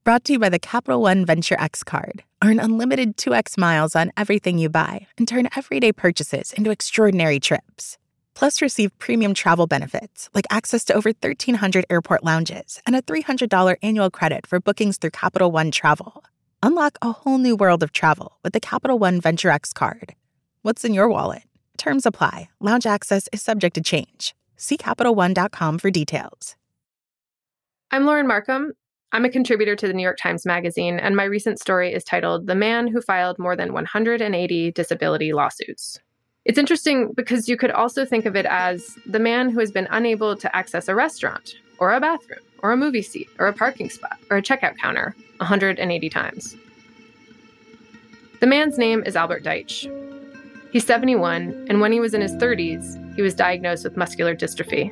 Brought to you by the Capital One Venture X card. Earn unlimited 2x miles on everything you buy and turn everyday purchases into extraordinary trips. Plus, receive premium travel benefits like access to over 1,300 airport lounges and a $300 annual credit for bookings through Capital One Travel. Unlock a whole new world of travel with the Capital One Venture X card. What's in your wallet? Terms apply. Lounge access is subject to change. See CapitalOne.com for details. I'm Lauren Markham. I'm a contributor to the New York Times Magazine, and my recent story is titled "The Man Who Filed More Than 180 Disability Lawsuits." It's interesting because you could also think of it as the man who has been unable to access a restaurant, or a bathroom, or a movie seat, or a parking spot, or a checkout counter 180 times. The man's name is Albert Deitch. He's 71, and when he was in his 30s, he was diagnosed with muscular dystrophy.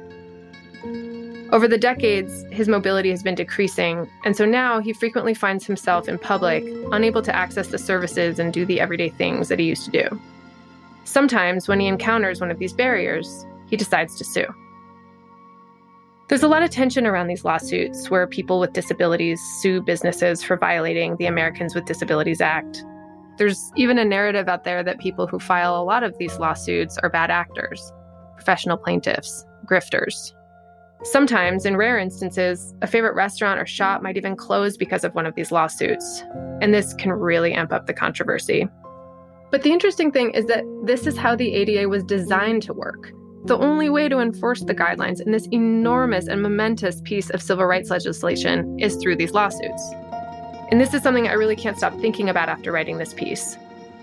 Over the decades, his mobility has been decreasing, and so now he frequently finds himself in public, unable to access the services and do the everyday things that he used to do. Sometimes, when he encounters one of these barriers, he decides to sue. There's a lot of tension around these lawsuits where people with disabilities sue businesses for violating the Americans with Disabilities Act. There's even a narrative out there that people who file a lot of these lawsuits are bad actors, professional plaintiffs, grifters. Sometimes, in rare instances, a favorite restaurant or shop might even close because of one of these lawsuits, and this can really amp up the controversy. But the interesting thing is that this is how the ADA was designed to work. The only way to enforce the guidelines in this enormous and momentous piece of civil rights legislation is through these lawsuits. And this is something I really can't stop thinking about after writing this piece.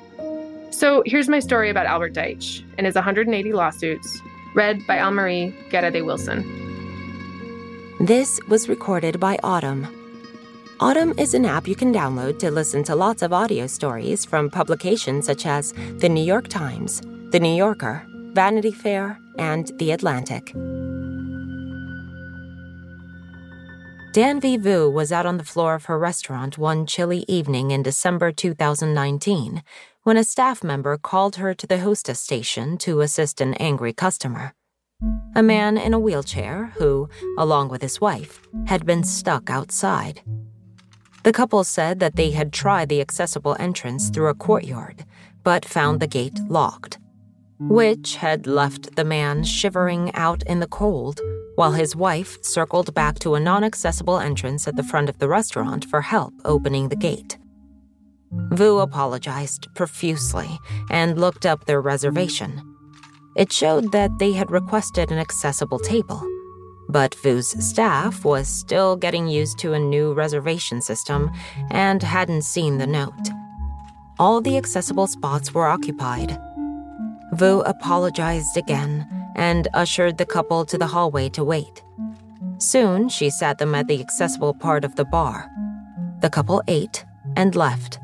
So here's my story about Albert Deitch and his 180 lawsuits, read by Anne-Marie Guerra de Wilson. This was recorded by Audm. Audm is an app you can download to listen to lots of audio stories from publications such as The New York Times, The New Yorker, Vanity Fair, and The Atlantic. Danvi Vu was out on the floor of her restaurant one chilly evening in December 2019 when a staff member called her to the hostess station to assist an angry customer. A man in a wheelchair who, along with his wife, had been stuck outside. The couple said that they had tried the accessible entrance through a courtyard, but found the gate locked, which had left the man shivering out in the cold, while his wife circled back to a non-accessible entrance at the front of the restaurant for help opening the gate. Vu apologized profusely and looked up their reservation. It showed that they had requested an accessible table, but Vu's staff was still getting used to a new reservation system and hadn't seen the note. All the accessible spots were occupied. Vu apologized again and ushered the couple to the hallway to wait. Soon, she sat them at the accessible part of the bar. The couple ate and left.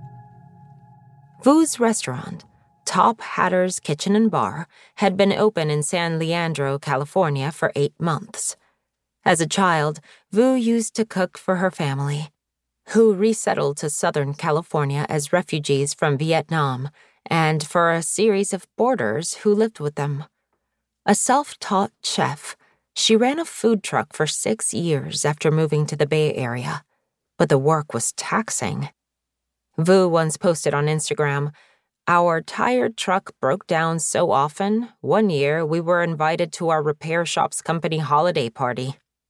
Vu's restaurant, Top Hatter's Kitchen and Bar, had been open in San Leandro, California for 8 months. As a child, Vu used to cook for her family, who resettled to Southern California as refugees from Vietnam, and for a series of boarders who lived with them. A self-taught chef, she ran a food truck for 6 years after moving to the Bay Area, but the work was taxing. Vu once posted on Instagram, "Our tired truck broke down so often, one year we were invited to our repair shop's company holiday party."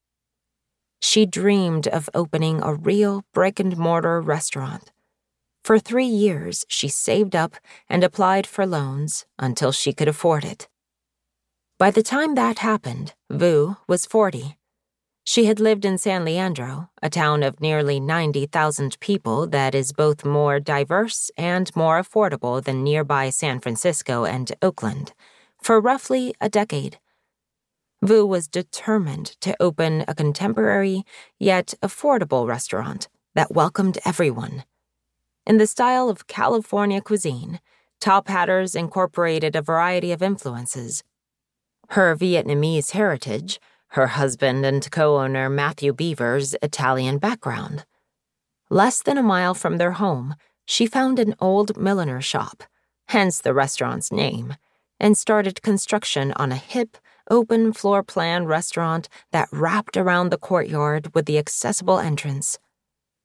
She dreamed of opening a real brick-and-mortar restaurant. For 3 years, she saved up and applied for loans until she could afford it. By the time that happened, Vu was 40. She had lived in San Leandro, a town of nearly 90,000 people that is both more diverse and more affordable than nearby San Francisco and Oakland, for roughly a decade. Vu was determined to open a contemporary yet affordable restaurant that welcomed everyone. In the style of California cuisine, Top Hatters incorporated a variety of influences. Her Vietnamese heritage, her husband and co-owner Matthew Beaver's Italian background. Less than a mile from their home, she found an old milliner shop, hence the restaurant's name, and started construction on a hip, open floor plan restaurant that wrapped around the courtyard with the accessible entrance.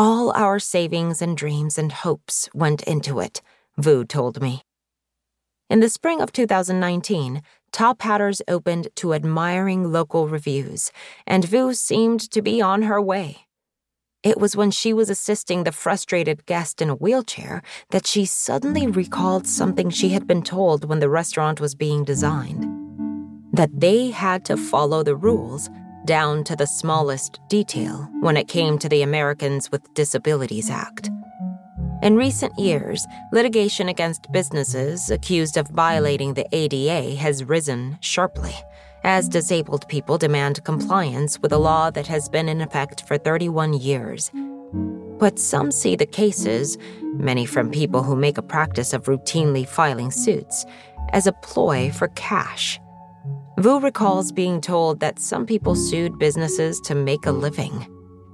All our savings and dreams and hopes went into it, Vu told me. In the spring of 2019, Top Hatters opened to admiring local reviews, and Vu seemed to be on her way. It was when she was assisting the frustrated guest in a wheelchair that she suddenly recalled something she had been told when the restaurant was being designed: that they had to follow the rules down to the smallest detail when it came to the Americans with Disabilities Act. In recent years, litigation against businesses accused of violating the ADA has risen sharply, as disabled people demand compliance with a law that has been in effect for 31 years. But some see the cases, many from people who make a practice of routinely filing suits, as a ploy for cash. Vu recalls being told that some people sued businesses to make a living.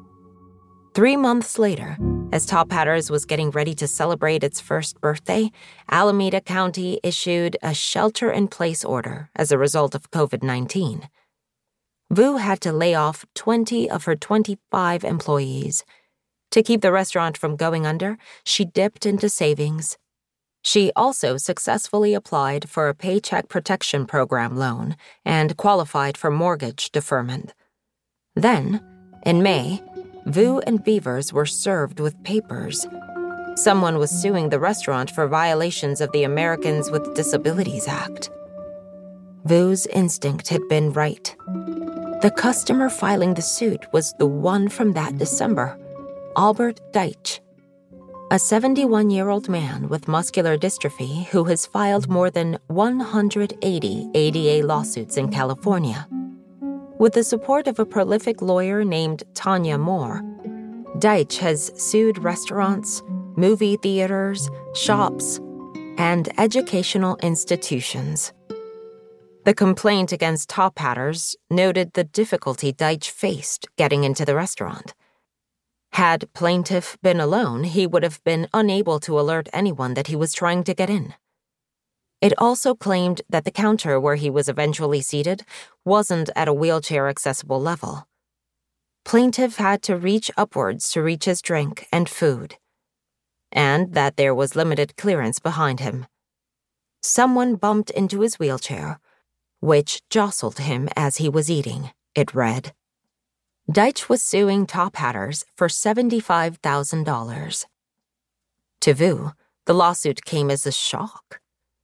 3 months later, as Top Hatters was getting ready to celebrate its first birthday, Alameda County issued a shelter-in-place order as a result of COVID-19. Vu had to lay off 20 of her 25 employees. To keep the restaurant from going under, she dipped into savings. She also successfully applied for a Paycheck Protection Program loan and qualified for mortgage deferment. Then, in May, Vu and Beavers were served with papers. Someone was suing the restaurant for violations of the Americans with Disabilities Act. Vu's instinct had been right. The customer filing the suit was the one from that December, Albert Deitch, a 71-year-old man with muscular dystrophy who has filed more than 180 ADA lawsuits in California. With the support of a prolific lawyer named Tanya Moore, Deitch has sued restaurants, movie theaters, shops, and educational institutions. The complaint against Top Hatters noted the difficulty Deitch faced getting into the restaurant. Had plaintiff been alone, he would have been unable to alert anyone that he was trying to get in. It also claimed that the counter where he was eventually seated wasn't at a wheelchair-accessible level. Plaintiff had to reach upwards to reach his drink and food, and that there was limited clearance behind him. Someone bumped into his wheelchair, which jostled him as he was eating, it read. Deitch was suing Top Hatters for $75,000. To Vu, the lawsuit came as a shock.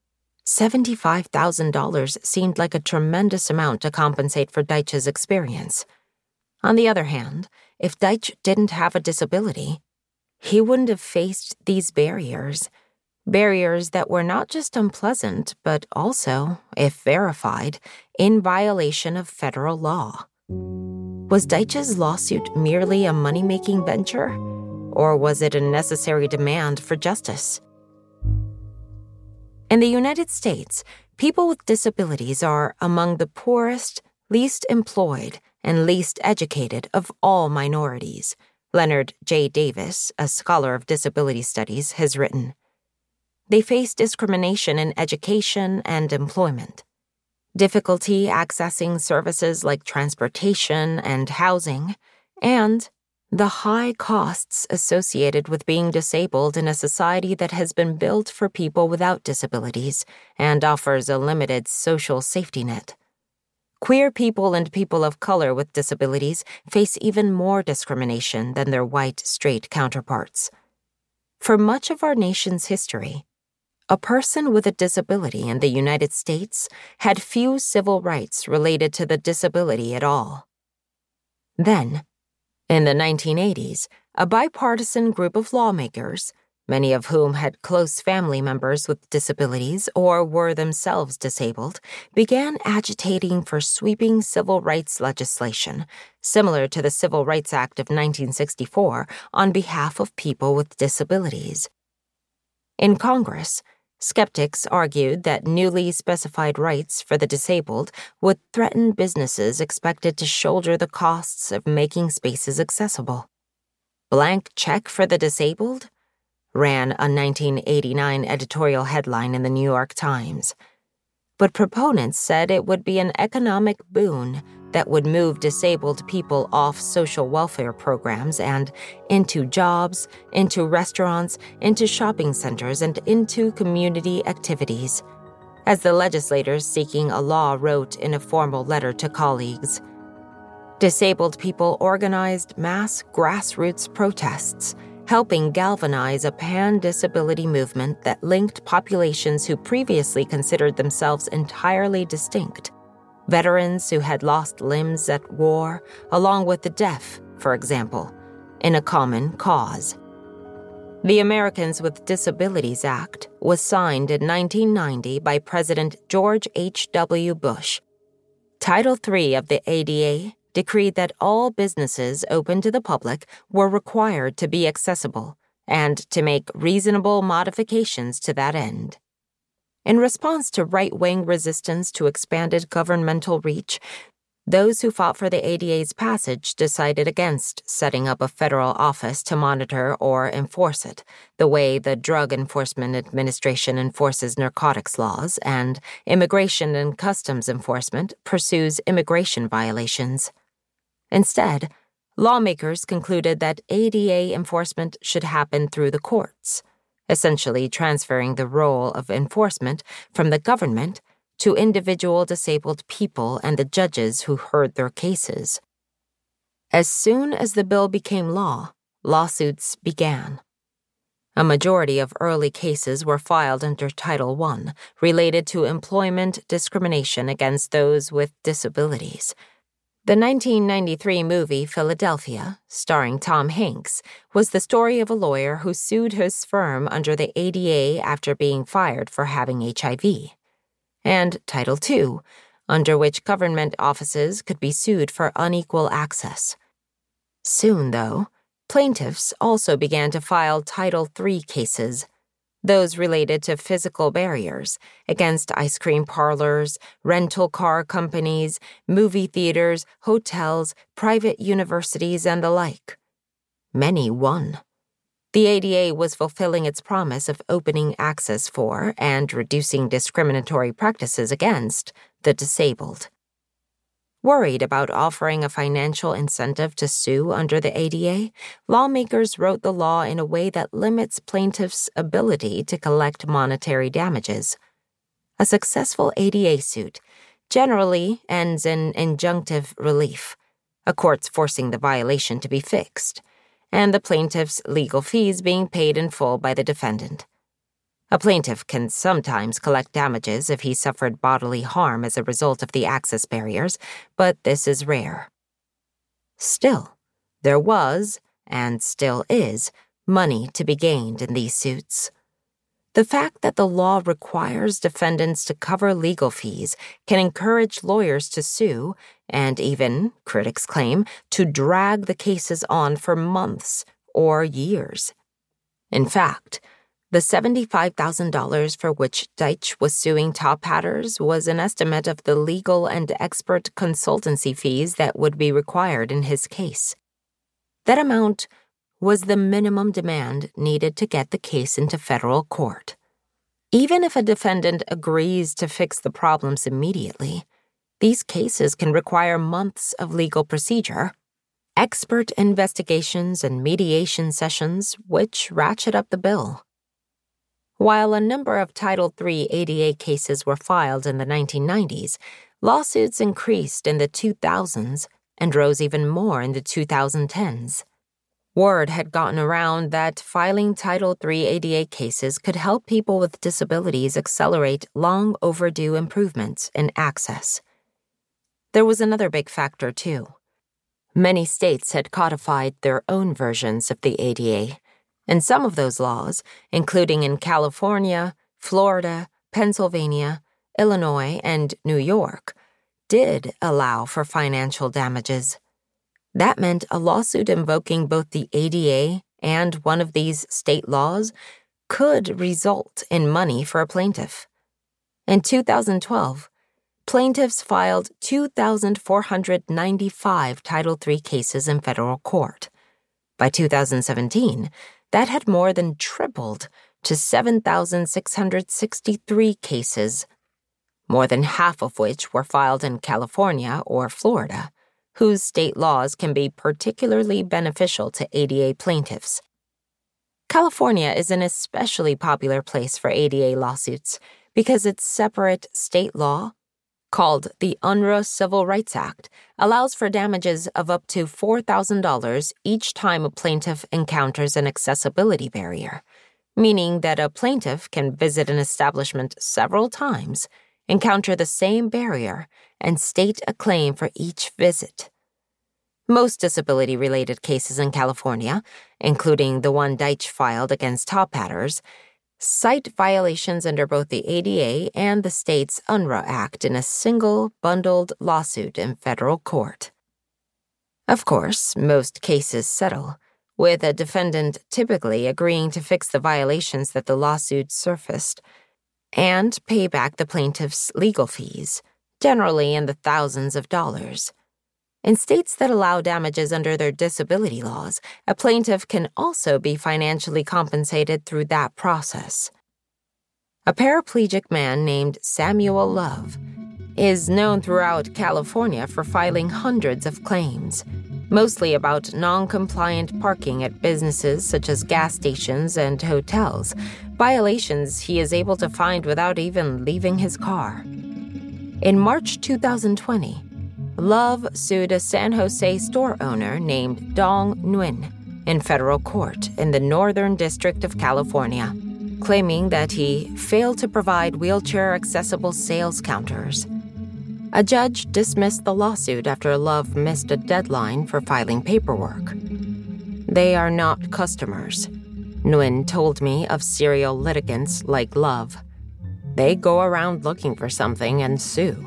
$75,000 seemed like a tremendous amount to compensate for Deitch's experience. On the other hand, if Deitch didn't have a disability, he wouldn't have faced these barriers that were not just unpleasant, but also, if verified, in violation of federal law. Was Deitch's lawsuit merely a money-making venture, or was it a necessary demand for justice? In the United States, people with disabilities are among the poorest, least employed, and least educated of all minorities, Leonard J. Davis, a scholar of disability studies, has written. They face discrimination in education and employment, difficulty accessing services like transportation and housing, and the high costs associated with being disabled in a society that has been built for people without disabilities and offers a limited social safety net. Queer people and people of color with disabilities face even more discrimination than their white, straight counterparts. For much of our nation's history, a person with a disability in the United States had few civil rights related to the disability at all. Then, in the 1980s, a bipartisan group of lawmakers, many of whom had close family members with disabilities or were themselves disabled, began agitating for sweeping civil rights legislation, similar to the Civil Rights Act of 1964, on behalf of people with disabilities. In Congress, skeptics argued that newly specified rights for the disabled would threaten businesses expected to shoulder the costs of making spaces accessible. Blank check for the disabled? Ran a 1989 editorial headline in the New York Times. But proponents said it would be an economic boon that would move disabled people off social welfare programs and into jobs, into restaurants, into shopping centers, and into community activities. As the legislators seeking a law wrote in a formal letter to colleagues, disabled people organized mass grassroots protests, helping galvanize a pan-disability movement that linked populations who previously considered themselves entirely distinct. Veterans who had lost limbs at war, along with the deaf, for example, in a common cause. The Americans with Disabilities Act was signed in 1990 by President George H.W. Bush. Title III of the ADA decreed that all businesses open to the public were required to be accessible and to make reasonable modifications to that end. In response to right-wing resistance to expanded governmental reach, those who fought for the ADA's passage decided against setting up a federal office to monitor or enforce it, the way the Drug Enforcement Administration enforces narcotics laws and Immigration and Customs Enforcement pursues immigration violations. Instead, lawmakers concluded that ADA enforcement should happen through the courts, essentially transferring the role of enforcement from the government to individual disabled people and the judges who heard their cases. As soon as the bill became law, lawsuits began. A majority of early cases were filed under Title I, related to employment discrimination against those with disabilities. The 1993 movie Philadelphia, starring Tom Hanks, was the story of a lawyer who sued his firm under the ADA after being fired for having HIV. And Title II, under which government offices could be sued for unequal access. Soon, though, plaintiffs also began to file Title III cases, those related to physical barriers against ice cream parlors, rental car companies, movie theaters, hotels, private universities, and the like. Many won. The ADA was fulfilling its promise of opening access for and reducing discriminatory practices against the disabled. Worried about offering a financial incentive to sue under the ADA, lawmakers wrote the law in a way that limits plaintiffs' ability to collect monetary damages. A successful ADA suit generally ends in injunctive relief, a court's forcing the violation to be fixed, and the plaintiff's legal fees being paid in full by the defendant. A plaintiff can sometimes collect damages if he suffered bodily harm as a result of the access barriers, but this is rare. Still, there was, and still is, money to be gained in these suits. The fact that the law requires defendants to cover legal fees can encourage lawyers to sue, and even, critics claim, to drag the cases on for months or years. In fact, the $75,000 for which Deitch was suing Top Hatters was an estimate of the legal and expert consultancy fees that would be required in his case. That amount was the minimum demand needed to get the case into federal court. Even if a defendant agrees to fix the problems immediately, these cases can require months of legal procedure, expert investigations, and mediation sessions, which ratchet up the bill. While a number of Title III ADA cases were filed in the 1990s, lawsuits increased in the 2000s and rose even more in the 2010s. Word had gotten around that filing Title III ADA cases could help people with disabilities accelerate long overdue improvements in access. There was another big factor, too. Many states had codified their own versions of the ADA, and some of those laws, including in California, Florida, Pennsylvania, Illinois, and New York, did allow for financial damages. That meant a lawsuit invoking both the ADA and one of these state laws could result in money for a plaintiff. In 2012, plaintiffs filed 2,495 Title III cases in federal court. By 2017, that had more than tripled to 7,663 cases. more than half of which were filed in California or Florida, whose state laws can be particularly beneficial to ADA plaintiffs. California is an especially popular place for ADA lawsuits because its separate state law, called the Unruh Civil Rights Act, allows for damages of up to $4,000 each time a plaintiff encounters an accessibility barrier, meaning that a plaintiff can visit an establishment several times, encounter the same barrier, and state a claim for each visit. Most disability-related cases in California, including the one Deitch filed against Top Hatters, cite violations under both the ADA and the state's Unruh Act in a single, bundled lawsuit in federal court. Of course, most cases settle, with a defendant typically agreeing to fix the violations that the lawsuit surfaced and pay back the plaintiff's legal fees, generally in the thousands of dollars. In states that allow damages under their disability laws, a plaintiff can also be financially compensated through that process. A paraplegic man named Samuel Love is known throughout California for filing hundreds of claims, mostly about non-compliant parking at businesses such as gas stations and hotels, violations he is able to find without even leaving his car. In March 2020, Love sued a San Jose store owner named Dong Nguyen in federal court in the Northern District of California, claiming that he failed to provide wheelchair-accessible sales counters. A judge dismissed the lawsuit after Love missed a deadline for filing paperwork. They are not customers, Nguyen told me of serial litigants like Love. They go around looking for something and sue.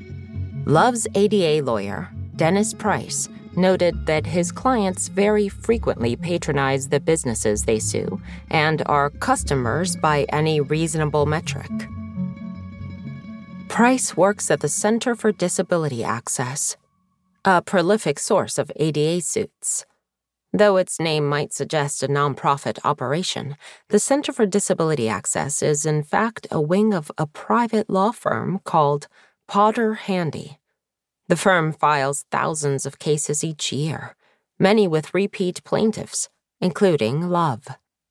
Love's ADA lawyer, Dennis Price, noted that his clients very frequently patronize the businesses they sue and are customers by any reasonable metric. Price works at the Center for Disability Access, a prolific source of ADA suits. Though its name might suggest a nonprofit operation, the Center for Disability Access is in fact a wing of a private law firm called Potter Handy. The firm files thousands of cases each year, many with repeat plaintiffs, including Love.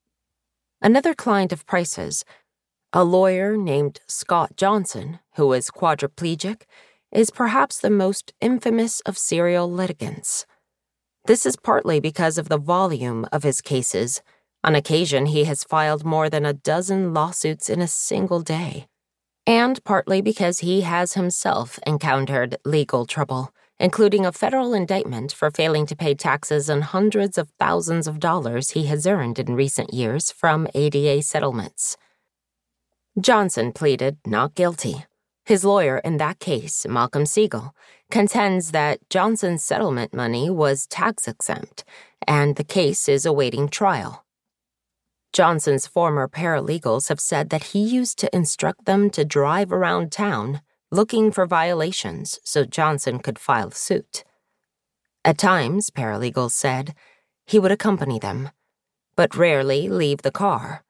Another client of Price's, a lawyer named Scott Johnson, who is quadriplegic, is perhaps the most infamous of serial litigants. This is partly because of the volume of his cases. On occasion, he has filed more than a dozen lawsuits in a single day. And partly because he has himself encountered legal trouble, including a federal indictment for failing to pay taxes on hundreds of thousands of dollars he has earned in recent years from ADA settlements. Johnson pleaded not guilty. His lawyer in that case, Malcolm Siegel, contends that Johnson's settlement money was tax-exempt, and the case is awaiting trial. Johnson's former paralegals have said that he used to instruct them to drive around town looking for violations so Johnson could file suit. At times, paralegals said, he would accompany them, but rarely leave the car.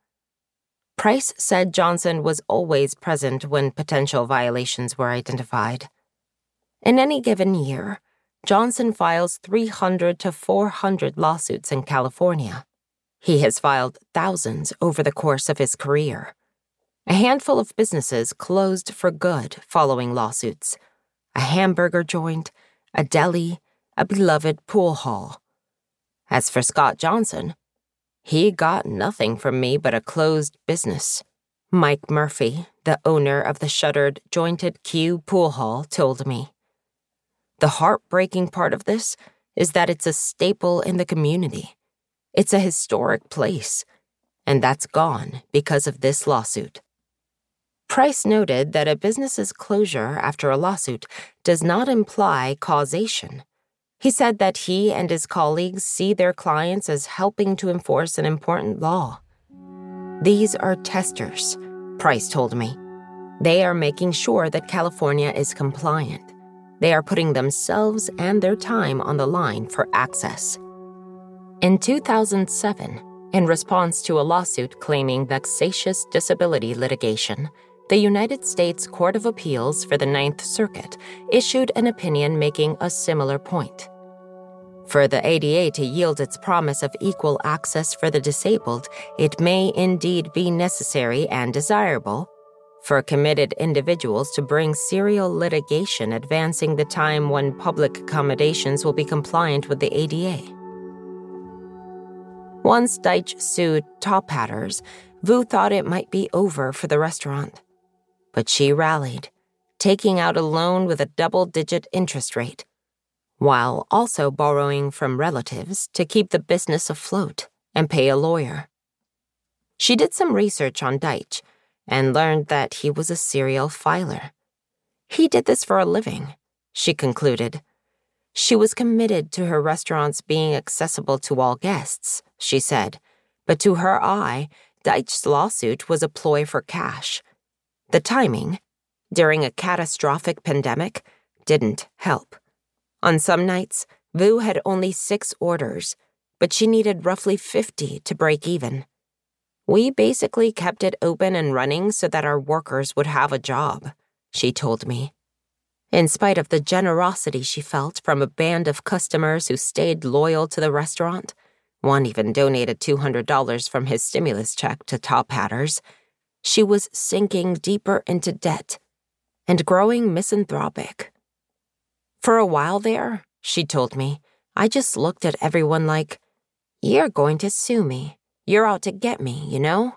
Price said Johnson was always present when potential violations were identified. In any given year, Johnson files 300 to 400 lawsuits in California. He has filed thousands over the course of his career. A handful of businesses closed for good following lawsuits. A hamburger joint, a deli, a beloved pool hall. As for Scott Johnson, he got nothing from me but a closed business. Mike Murphy, the owner of the shuttered Jointed Q pool hall, told me. The heartbreaking part of this is that it's a staple in the community. It's a historic place, and that's gone because of this lawsuit. Price noted that a business's closure after a lawsuit does not imply causation. He said that he and his colleagues see their clients as helping to enforce an important law. These are testers, Price told me. They are making sure that California is compliant. They are putting themselves and their time on the line for access. In 2007, in response to a lawsuit claiming vexatious disability litigation, the United States Court of Appeals for the Ninth Circuit issued an opinion making a similar point. For the ADA to yield its promise of equal access for the disabled, it may indeed be necessary and desirable for committed individuals to bring serial litigation advancing the time when public accommodations will be compliant with the ADA. Once Deitch sued Top Hatters, Vu thought it might be over for the restaurant. But she rallied, taking out a loan with a double-digit interest rate, while also borrowing from relatives to keep the business afloat and pay a lawyer. She did some research on Deitch and learned that he was a serial filer. He did this for a living, she concluded. She was committed to her restaurants being accessible to all guests, she said, but to her eye, Deitch's lawsuit was a ploy for cash. The timing, during a catastrophic pandemic, didn't help. On some nights, Vu had only 6 orders, but she needed roughly 50 to break even. We basically kept it open and running so that our workers would have a job, she told me. In spite of the generosity she felt from a band of customers who stayed loyal to the restaurant, one even donated $200 from his stimulus check to Top Hatters, she was sinking deeper into debt and growing misanthropic. For a while there, she told me, I just looked at everyone like, "You're going to sue me. You're out to get me, you know?"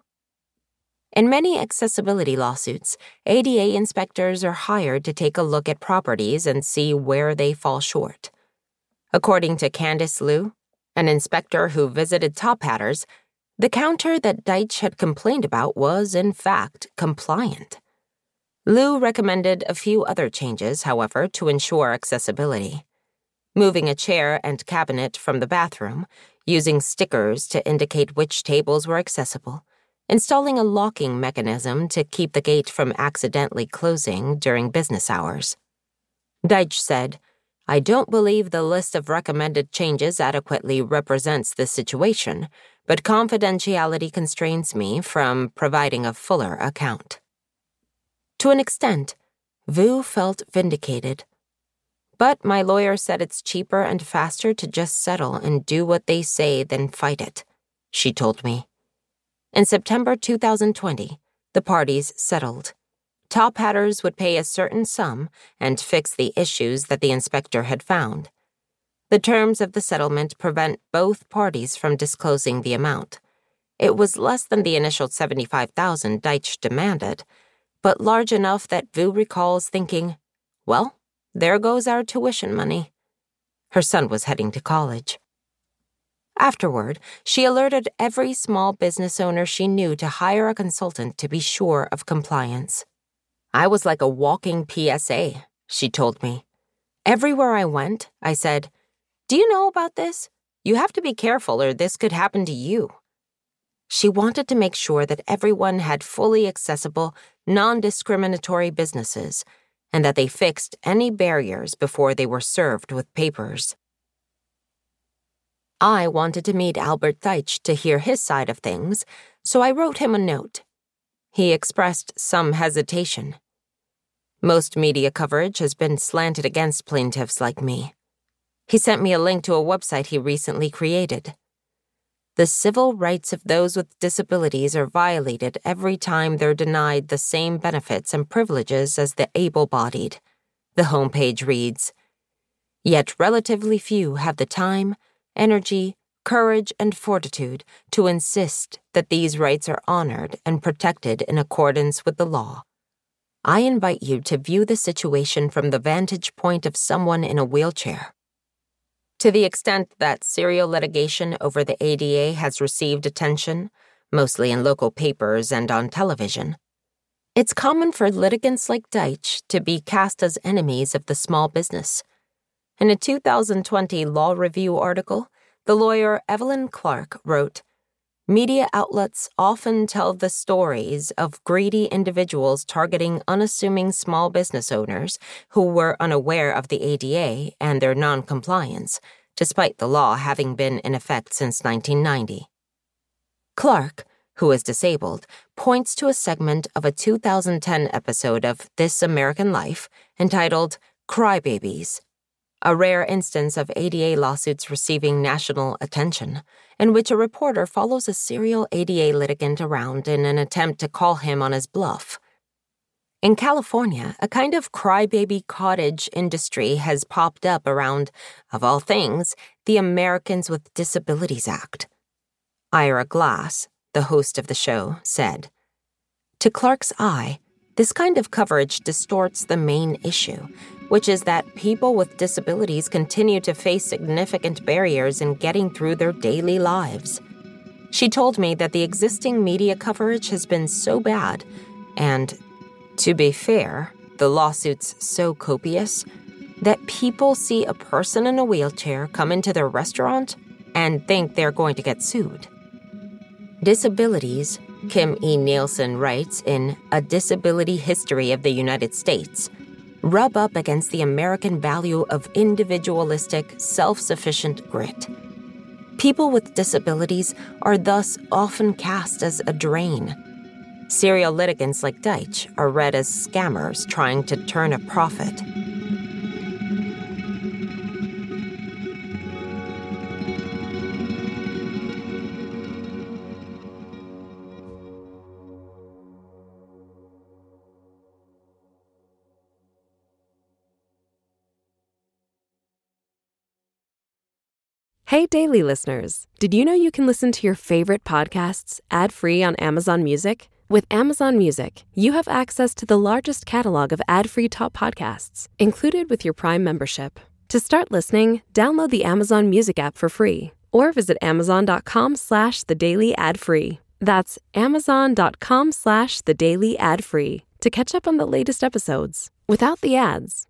In many accessibility lawsuits, ADA inspectors are hired to take a look at properties and see where they fall short. According to Candice Liu, an inspector who visited Top Hatters, the counter that Deitch had complained about was, in fact, compliant. Liu recommended a few other changes, however, to ensure accessibility. Moving a chair and cabinet from the bathroom, using stickers to indicate which tables were accessible, installing a locking mechanism to keep the gate from accidentally closing during business hours. Deitch said, "I don't believe the list of recommended changes adequately represents the situation, but confidentiality constrains me from providing a fuller account." To an extent, Vu felt vindicated. "But my lawyer said it's cheaper and faster to just settle and do what they say than fight it," she told me. In September 2020, the parties settled. Top Hatters would pay a certain sum and fix the issues that the inspector had found. The terms of the settlement prevent both parties from disclosing the amount. It was less than the initial $75,000 Deitch demanded, but large enough that Vu recalls thinking, "Well, there goes our tuition money." Her son was heading to college. Afterward, she alerted every small business owner she knew to hire a consultant to be sure of compliance. "I was like a walking PSA," she told me. "Everywhere I went, I said, 'Do you know about this? You have to be careful or this could happen to you.'" She wanted to make sure that everyone had fully accessible, non-discriminatory businesses and that they fixed any barriers before they were served with papers. I wanted to meet Albert Deitch to hear his side of things, so I wrote him a note. He expressed some hesitation. Most media coverage has been slanted against plaintiffs like me. He sent me a link to a website he recently created. The civil rights of those with disabilities are violated every time they're denied the same benefits and privileges as the able-bodied, the homepage reads. Yet relatively few have the time, energy, courage, and fortitude to insist that these rights are honored and protected in accordance with the law. I invite you to view the situation from the vantage point of someone in a wheelchair. To the extent that serial litigation over the ADA has received attention, mostly in local papers and on television, it's common for litigants like Deitch to be cast as enemies of the small business. In a 2020 Law Review article, the lawyer Evelyn Clark wrote, "Media outlets often tell the stories of greedy individuals targeting unassuming small business owners who were unaware of the ADA and their non-compliance, despite the law having been in effect since 1990. Clark, who is disabled, points to a segment of a 2010 episode of This American Life entitled Crybabies, a rare instance of ADA lawsuits receiving national attention, in which a reporter follows a serial ADA litigant around in an attempt to call him on his bluff. In California, a kind of crybaby cottage industry has popped up around, of all things, the Americans with Disabilities Act. Ira Glass, the host of the show, said, "To Clark's eye, this kind of coverage distorts the main issue, which is that people with disabilities continue to face significant barriers in getting through their daily lives." She told me that the existing media coverage has been so bad, and, to be fair, the lawsuits so copious, that people see a person in a wheelchair come into their restaurant and think they're going to get sued. Disabilities, Kim E. Nielsen writes in A Disability History of the United States, rub up against the American value of individualistic, self-sufficient grit. People with disabilities are thus often cast as a drain. Serial litigants like Deitch are read as scammers trying to turn a profit. Hey, Daily listeners. Did you know you can listen to your favorite podcasts ad-free on Amazon Music? With Amazon Music, you have access to the largest catalog of ad-free top podcasts, included with your Prime membership. To start listening, download the Amazon Music app for free, or visit amazon.com/thedailyadfree. That's amazon.com/thedailyadfree to catch up on the latest episodes, without the ads.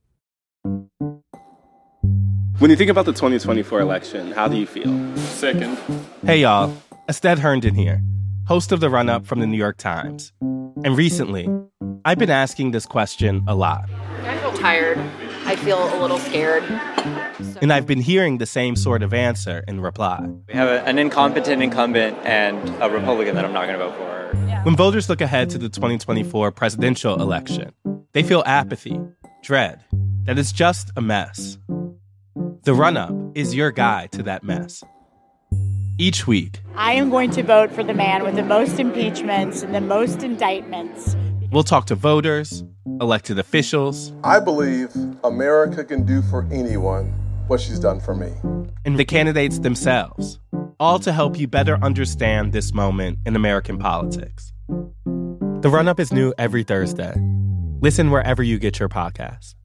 When you think about the 2024 election, how do you feel? Sickened. Hey, y'all. Ested Herndon here, host of The Run-Up from the New York Times. And recently, I've been asking this question a lot. I feel tired. I feel a little scared. And I've been hearing the same sort of answer in reply. We have an incompetent incumbent and a Republican that I'm not going to vote for. When voters look ahead to the 2024 presidential election, they feel apathy, dread, that it's just a mess. The Run-Up is your guide to that mess. Each week, I am going to vote for the man with the most impeachments and the most indictments. We'll talk to voters, elected officials. I believe America can do for anyone what she's done for me. And the candidates themselves, all to help you better understand this moment in American politics. The Run-Up is new every Thursday. Listen wherever you get your podcasts.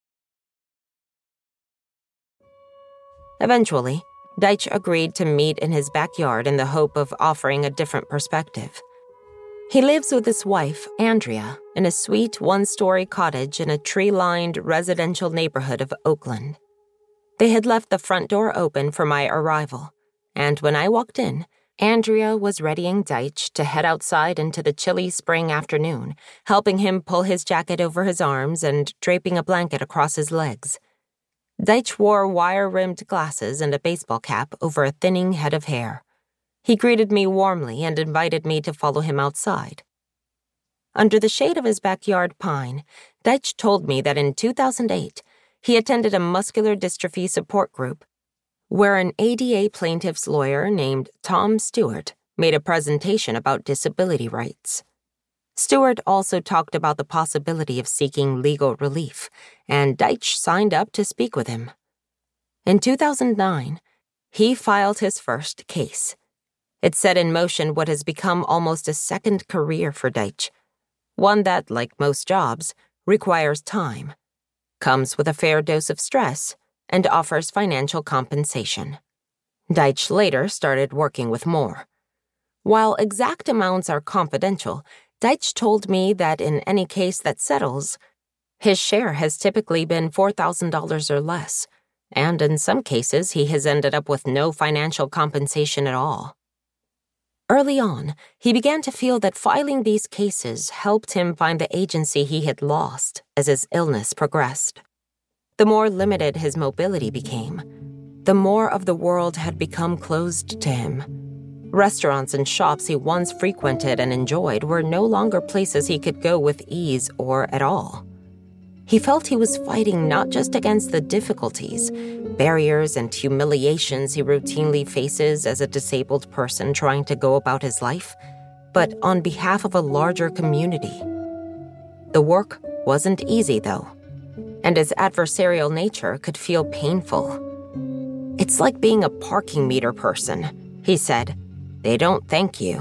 Eventually, Deitch agreed to meet in his backyard in the hope of offering a different perspective. He lives with his wife, Andrea, in a sweet one-story cottage in a tree-lined residential neighborhood of Oakland. They had left the front door open for my arrival, and when I walked in, Andrea was readying Deitch to head outside into the chilly spring afternoon, helping him pull his jacket over his arms and draping a blanket across his legs. Deitch wore wire-rimmed glasses and a baseball cap over a thinning head of hair. He greeted me warmly and invited me to follow him outside. Under the shade of his backyard pine, Deitch told me that in 2008, he attended a muscular dystrophy support group where an ADA plaintiff's lawyer named Tom Stewart made a presentation about disability rights. Stewart also talked about the possibility of seeking legal relief, and Deitch signed up to speak with him. In 2009, he filed his first case. It set in motion what has become almost a second career for Deitch, one that, like most jobs, requires time, comes with a fair dose of stress, and offers financial compensation. Deitch later started working with Moore. While exact amounts are confidential, Deitch told me that in any case that settles, his share has typically been $4,000 or less, and in some cases he has ended up with no financial compensation at all. Early on, he began to feel that filing these cases helped him find the agency he had lost as his illness progressed. The more limited his mobility became, the more of the world had become closed to him. Restaurants and shops he once frequented and enjoyed were no longer places he could go with ease or at all. He felt he was fighting not just against the difficulties, barriers, and humiliations he routinely faces as a disabled person trying to go about his life, but on behalf of a larger community. The work wasn't easy, though, and his adversarial nature could feel painful. "It's like being a parking meter person," he said. "They don't thank you."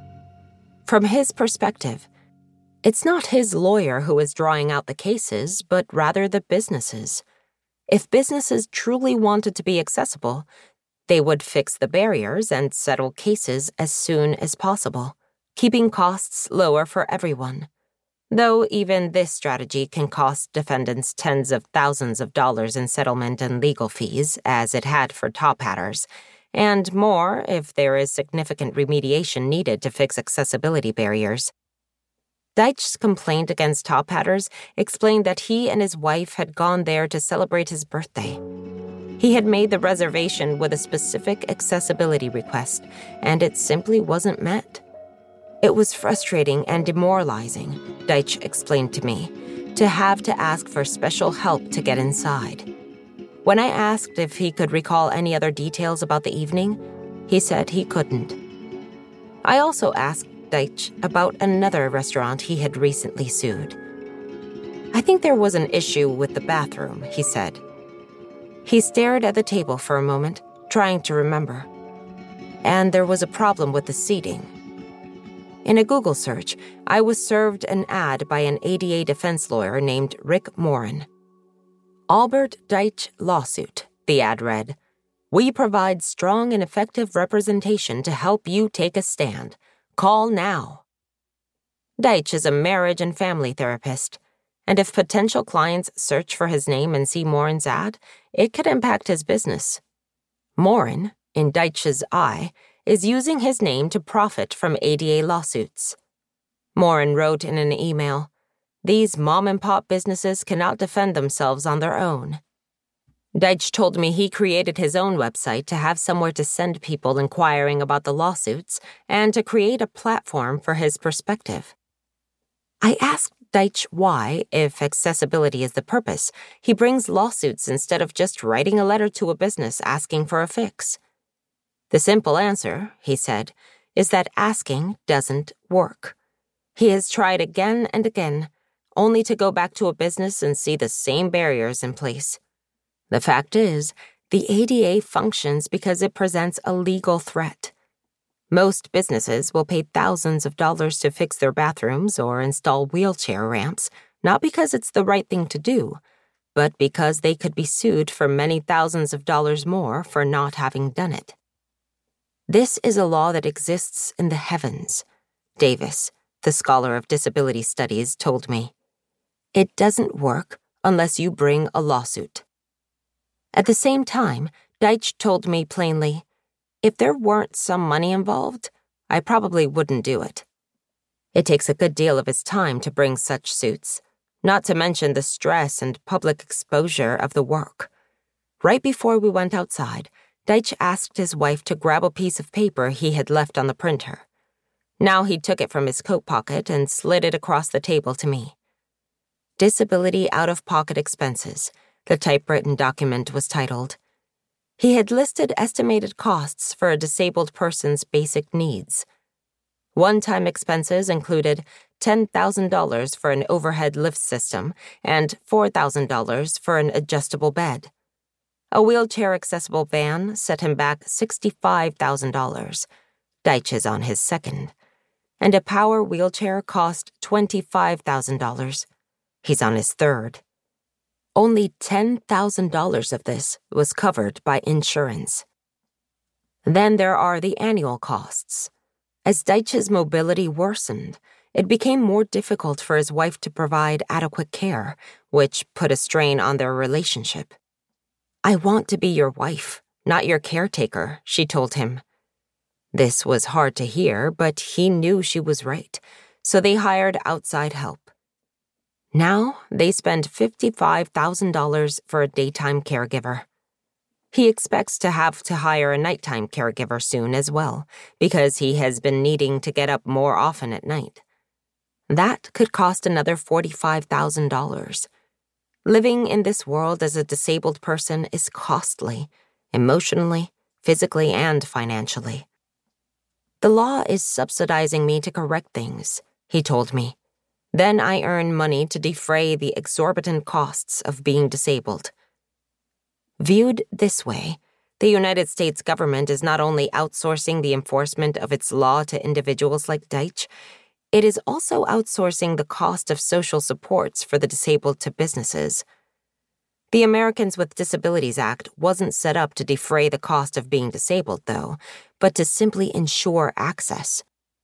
From his perspective, it's not his lawyer who is drawing out the cases, but rather the businesses. If businesses truly wanted to be accessible, they would fix the barriers and settle cases as soon as possible, keeping costs lower for everyone. Though even this strategy can cost defendants tens of thousands of dollars in settlement and legal fees, as it had for Top Hatters, and more if there is significant remediation needed to fix accessibility barriers. Deitch's complaint against Top Hatters explained that he and his wife had gone there to celebrate his birthday. He had made the reservation with a specific accessibility request, and it simply wasn't met. It was frustrating and demoralizing, Deitch explained to me, to have to ask for special help to get inside. When I asked if he could recall any other details about the evening, he said he couldn't. I also asked Deitch about another restaurant he had recently sued. "I think there was an issue with the bathroom," he said. He stared at the table for a moment, trying to remember. "And there was a problem with the seating." In a Google search, I was served an ad by an ADA defense lawyer named Rick Morin. "Albert Deitch lawsuit," the ad read. "We provide strong and effective representation to help you take a stand. Call now." Deitch is a marriage and family therapist, and if potential clients search for his name and see Morin's ad, it could impact his business. Morin, in Deitch's eye, is using his name to profit from ADA lawsuits. Morin wrote in an email, "These mom-and-pop businesses cannot defend themselves on their own." Deitch told me he created his own website to have somewhere to send people inquiring about the lawsuits and to create a platform for his perspective. I asked Deitch why, if accessibility is the purpose, he brings lawsuits instead of just writing a letter to a business asking for a fix. "The simple answer," he said, "is that asking doesn't work. He has tried again and again, only to go back to a business and see the same barriers in place. The fact is, the ADA functions because it presents a legal threat. Most businesses will pay thousands of dollars to fix their bathrooms or install wheelchair ramps, not because it's the right thing to do, but because they could be sued for many thousands of dollars more for not having done it. This is a law that exists in the heavens," Davis, the scholar of disability studies, told me. "It doesn't work unless you bring a lawsuit." At the same time, Deitch told me plainly, if there weren't some money involved, I probably wouldn't do it. It takes a good deal of his time to bring such suits, not to mention the stress and public exposure of the work. Right before we went outside, Deitch asked his wife to grab a piece of paper he had left on the printer. Now he took it from his coat pocket and slid it across the table to me. Disability out-of-pocket expenses, the typewritten document was titled. He had listed estimated costs for a disabled person's basic needs. One-time expenses included $10,000 for an overhead lift system and $4,000 for an adjustable bed. A wheelchair-accessible van set him back $65,000. Deitch is on his second. And a power wheelchair cost $25,000. He's on his third. Only $10,000 of this was covered by insurance. Then there are the annual costs. As Deitch's mobility worsened, it became more difficult for his wife to provide adequate care, which put a strain on their relationship. "I want to be your wife, not your caretaker," she told him. This was hard to hear, but he knew she was right, so they hired outside help. Now they spend $55,000 for a daytime caregiver. He expects to have to hire a nighttime caregiver soon as well, because he has been needing to get up more often at night. That could cost another $45,000. Living in this world as a disabled person is costly, emotionally, physically, and financially. The law is subsidizing me to correct things, he told me. Then I earn money to defray the exorbitant costs of being disabled. Viewed this way, the United States government is not only outsourcing the enforcement of its law to individuals like Deitch, it is also outsourcing the cost of social supports for the disabled to businesses. The Americans with Disabilities Act wasn't set up to defray the cost of being disabled, though, but to simply ensure access.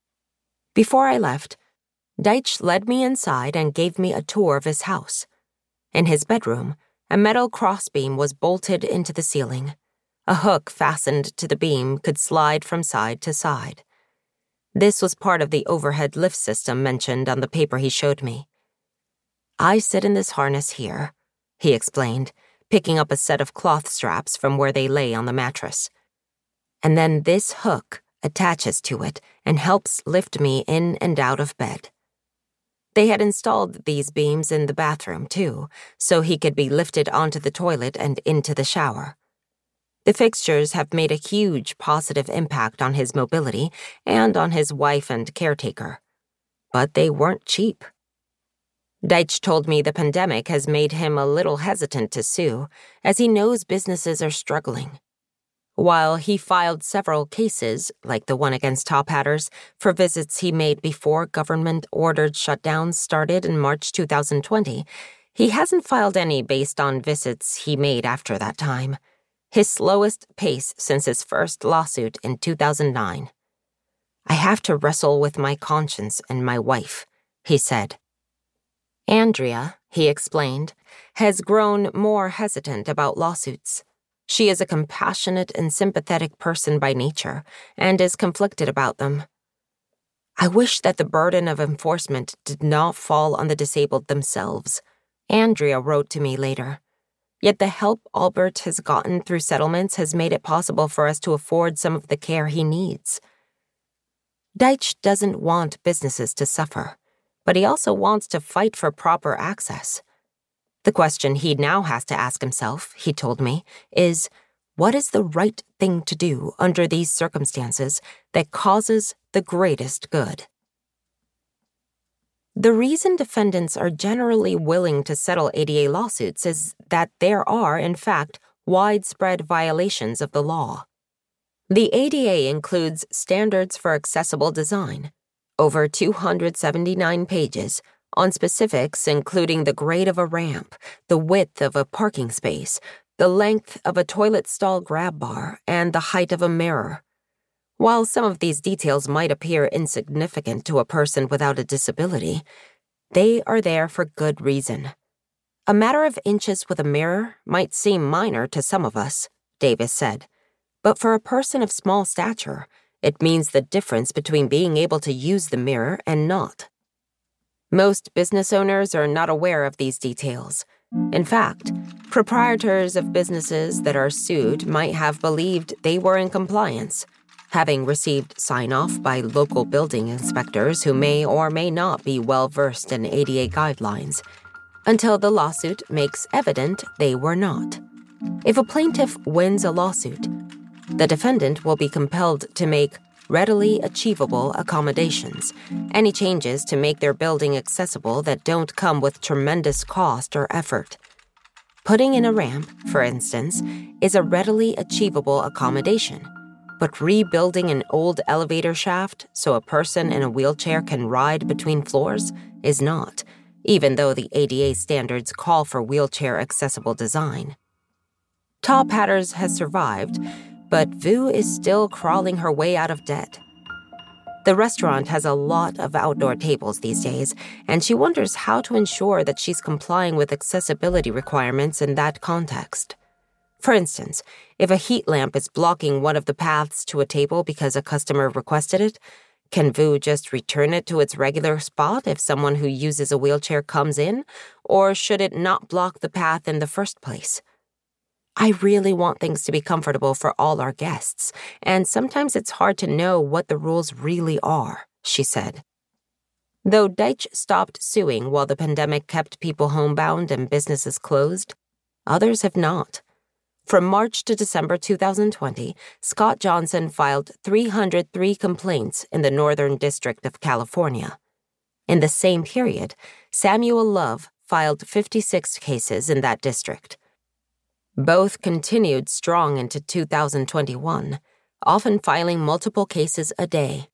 Before I left, Deitch led me inside and gave me a tour of his house. In his bedroom, a metal crossbeam was bolted into the ceiling. A hook fastened to the beam could slide from side to side. This was part of the overhead lift system mentioned on the paper he showed me. I sit in this harness here, he explained, picking up a set of cloth straps from where they lay on the mattress. And then this hook attaches to it and helps lift me in and out of bed. They had installed these beams in the bathroom, too, so he could be lifted onto the toilet and into the shower. The fixtures have made a huge positive impact on his mobility and on his wife and caretaker. But they weren't cheap. Deitch told me the pandemic has made him a little hesitant to sue, as he knows businesses are struggling. While he filed several cases, like the one against Top Hatters, for visits he made before government-ordered shutdowns started in March 2020, he hasn't filed any based on visits he made after that time. His slowest pace since his first lawsuit in 2009. I have to wrestle with my conscience and my wife, he said. Andrea, he explained, has grown more hesitant about lawsuits. She is a compassionate and sympathetic person by nature, and is conflicted about them. I wish that the burden of enforcement did not fall on the disabled themselves, Andrea wrote to me later. Yet the help Albert has gotten through settlements has made it possible for us to afford some of the care he needs. Deitch doesn't want businesses to suffer, but he also wants to fight for proper access. The question he now has to ask himself, he told me, is, what is the right thing to do under these circumstances that causes the greatest good? The reason defendants are generally willing to settle ADA lawsuits is that there are, in fact, widespread violations of the law. The ADA includes standards for accessible design, over 279 pages, on specifics including the grade of a ramp, the width of a parking space, the length of a toilet stall grab bar, and the height of a mirror. While some of these details might appear insignificant to a person without a disability, they are there for good reason. A matter of inches with a mirror might seem minor to some of us, Davis said, but for a person of small stature, it means the difference between being able to use the mirror and not. Most business owners are not aware of these details. In fact, proprietors of businesses that are sued might have believed they were in compliance, having received sign-off by local building inspectors who may or may not be well-versed in ADA guidelines, until the lawsuit makes evident they were not. If a plaintiff wins a lawsuit, the defendant will be compelled to make readily achievable accommodations, any changes to make their building accessible that don't come with tremendous cost or effort. Putting in a ramp, for instance, is a readily achievable accommodation, but rebuilding an old elevator shaft so a person in a wheelchair can ride between floors is not, even though the ADA standards call for wheelchair-accessible design. Top Hatters has survived, but Vu is still crawling her way out of debt. The restaurant has a lot of outdoor tables these days, and she wonders how to ensure that she's complying with accessibility requirements in that context. For instance, if a heat lamp is blocking one of the paths to a table because a customer requested it, can Vu just return it to its regular spot if someone who uses a wheelchair comes in, or should it not block the path in the first place? I really want things to be comfortable for all our guests, and sometimes it's hard to know what the rules really are, she said. Though Deitch stopped suing while the pandemic kept people homebound and businesses closed, others have not. From March to December 2020, Scott Johnson filed 303 complaints in the Northern District of California. In the same period, Samuel Love filed 56 cases in that district. Both continued strong into 2021, often filing multiple cases a day.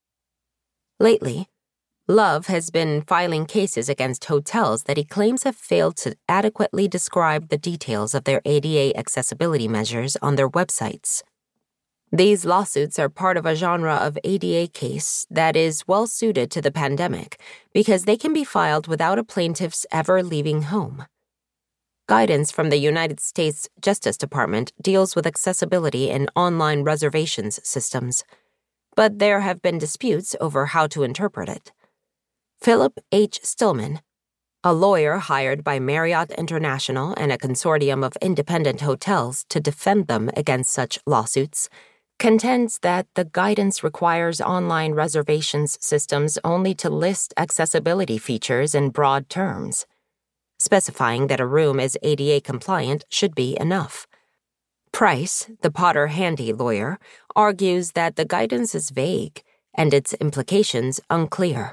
Lately, Love has been filing cases against hotels that he claims have failed to adequately describe the details of their ADA accessibility measures on their websites. These lawsuits are part of a genre of ADA case that is well suited to the pandemic because they can be filed without a plaintiff's ever leaving home. Guidance from the United States Justice Department deals with accessibility in online reservations systems, but there have been disputes over how to interpret it. Philip H. Stillman, a lawyer hired by Marriott International and a consortium of independent hotels to defend them against such lawsuits, contends that the guidance requires online reservations systems only to list accessibility features in broad terms. Specifying that a room is ADA compliant should be enough. Price, the Potter Handy lawyer, argues that the guidance is vague and its implications unclear.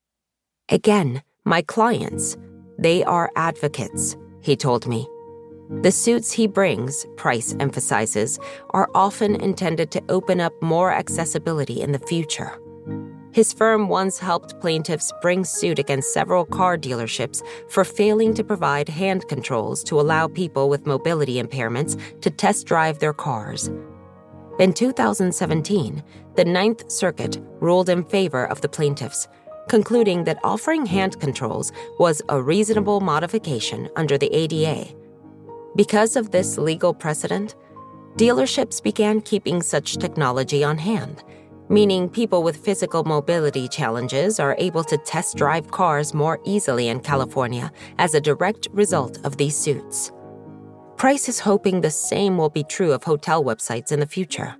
Again, my clients, they are advocates, he told me. The suits he brings, Price emphasizes, are often intended to open up more accessibility in the future. His firm once helped plaintiffs bring suit against several car dealerships for failing to provide hand controls to allow people with mobility impairments to test drive their cars. In 2017, the Ninth Circuit ruled in favor of the plaintiffs, concluding that offering hand controls was a reasonable modification under the ADA. Because of this legal precedent, dealerships began keeping such technology on hand, meaning people with physical mobility challenges are able to test drive cars more easily in California as a direct result of these suits. Price is hoping the same will be true of hotel websites in the future.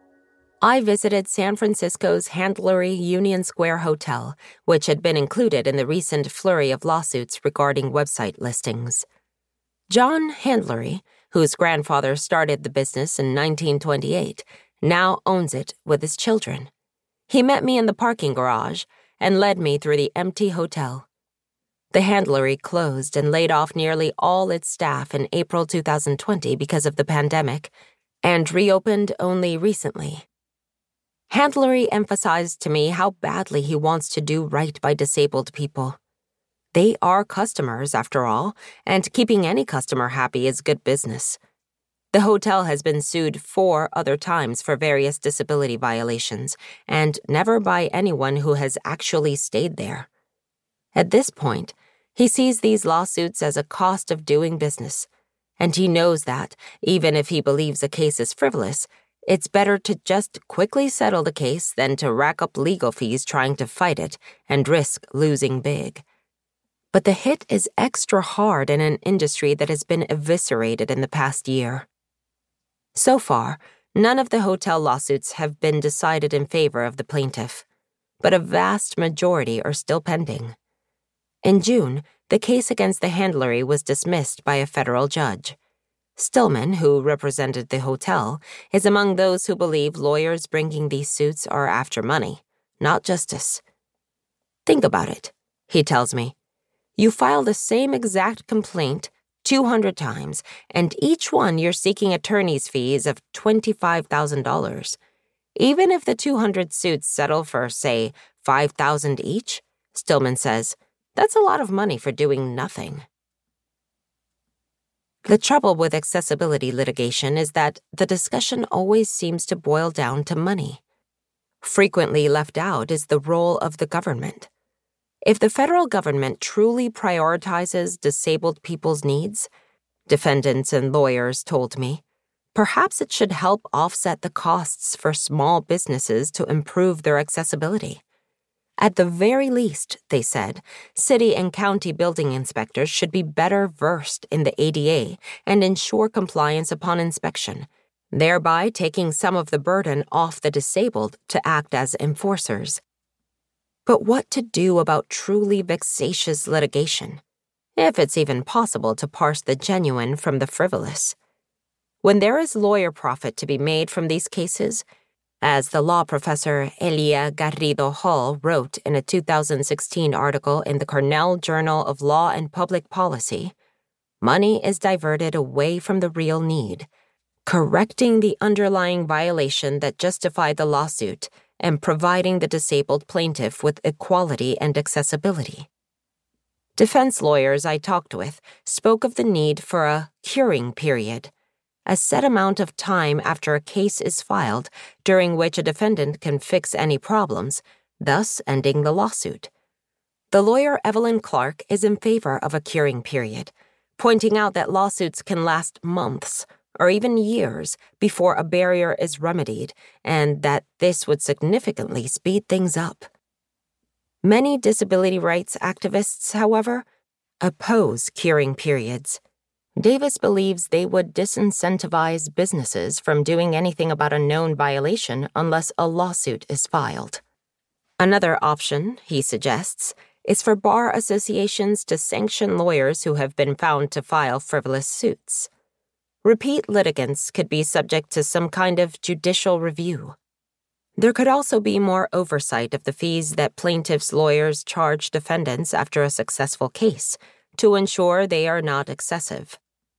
I visited San Francisco's Handlery Union Square Hotel, which had been included in the recent flurry of lawsuits regarding website listings. John Handlery, whose grandfather started the business in 1928, now owns it with his children. He met me in the parking garage and led me through the empty hotel. The Handlery closed and laid off nearly all its staff in April 2020 because of the pandemic, and reopened only recently. Handlery emphasized to me how badly he wants to do right by disabled people. They are customers, after all, and keeping any customer happy is good business. The hotel has been sued 4 other times for various disability violations, and never by anyone who has actually stayed there. At this point, he sees these lawsuits as a cost of doing business, and he knows that, even if he believes a case is frivolous, it's better to just quickly settle the case than to rack up legal fees trying to fight it and risk losing big. But the hit is extra hard in an industry that has been eviscerated in the past year. So far, none of the hotel lawsuits have been decided in favor of the plaintiff, but a vast majority are still pending. In June, the case against the Handlery was dismissed by a federal judge. Stillman, who represented the hotel, is among those who believe lawyers bringing these suits are after money, not justice. Think about it, he tells me. You file the same exact complaint 200 times, and each one you're seeking attorney's fees of $25,000. Even if the 200 suits settle for, say, $5,000 each, Stillman says, that's a lot of money for doing nothing. The trouble with accessibility litigation is that the discussion always seems to boil down to money. Frequently left out is the role of the government. If the federal government truly prioritizes disabled people's needs, defendants and lawyers told me, perhaps it should help offset the costs for small businesses to improve their accessibility. At the very least, they said, city and county building inspectors should be better versed in the ADA and ensure compliance upon inspection, thereby taking some of the burden off the disabled to act as enforcers. But what to do about truly vexatious litigation, if it's even possible to parse the genuine from the frivolous? When there is lawyer profit to be made from these cases, as the law professor Elia Garrido Hall wrote in a 2016 article in the Cornell Journal of Law and Public Policy, money is diverted away from the real need, correcting the underlying violation that justified the lawsuit and providing the disabled plaintiff with equality and accessibility. Defense lawyers I talked with spoke of the need for a curing period, a set amount of time after a case is filed during which a defendant can fix any problems, thus ending the lawsuit. The lawyer Evelyn Clark is in favor of a curing period, pointing out that lawsuits can last months or even years before a barrier is remedied, and that this would significantly speed things up. Many disability rights activists, however, oppose curing periods. Davis believes they would disincentivize businesses from doing anything about a known violation unless a lawsuit is filed. Another option, he suggests, is for bar associations to sanction lawyers who have been found to file frivolous suits. Repeat litigants could be subject to some kind of judicial review. There could also be more oversight of the fees that plaintiffs' lawyers charge defendants after a successful case to ensure they are not excessive.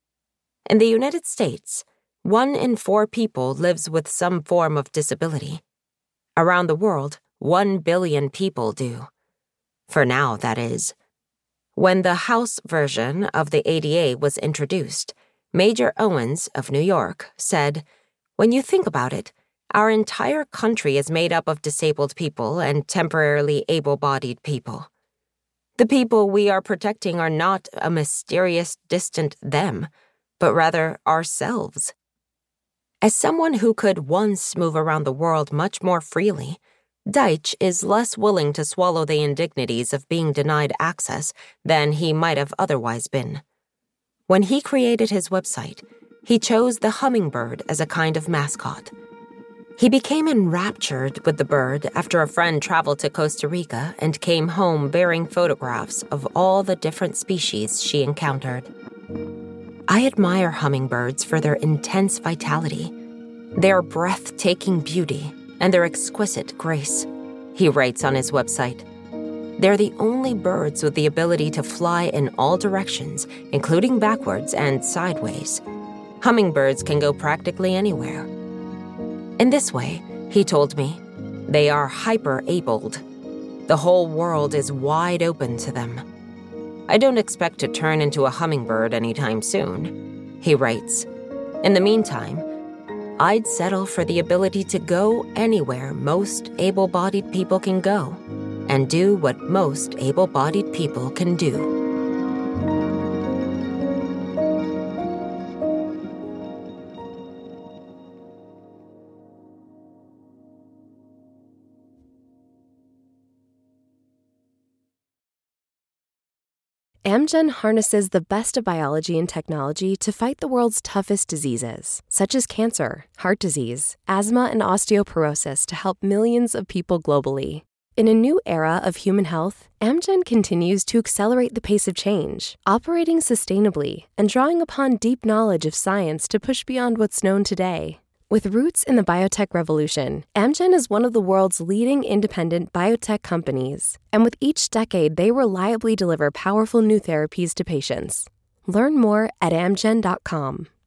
In the United States, 1 in 4 people lives with some form of disability. Around the world, 1 billion people do. For now, that is. When the House version of the ADA was introduced, Major Owens of New York said, "When you think about it, our entire country is made up of disabled people and temporarily able-bodied people. The people we are protecting are not a mysterious, distant them, but rather ourselves." As someone who could once move around the world much more freely, Deitch is less willing to swallow the indignities of being denied access than he might have otherwise been. When he created his website, he chose the hummingbird as a kind of mascot. He became enraptured with the bird after a friend traveled to Costa Rica and came home bearing photographs of all the different species she encountered. "I admire hummingbirds for their intense vitality, their breathtaking beauty, and their exquisite grace," he writes on his website. "They're the only birds with the ability to fly in all directions, including backwards and sideways. Hummingbirds can go practically anywhere. In this way," he told me, "they are hyper-abled. The whole world is wide open to them. I don't expect to turn into a hummingbird anytime soon," he writes. "In the meantime, I'd settle for the ability to go anywhere most able-bodied people can go and do what most able-bodied people can do." Amgen harnesses the best of biology and technology to fight the world's toughest diseases, such as cancer, heart disease, asthma, and osteoporosis to help millions of people globally. In a new era of human health, Amgen continues to accelerate the pace of change, operating sustainably and drawing upon deep knowledge of science to push beyond what's known today. With roots in the biotech revolution, Amgen is one of the world's leading independent biotech companies, and with each decade, they reliably deliver powerful new therapies to patients. Learn more at amgen.com.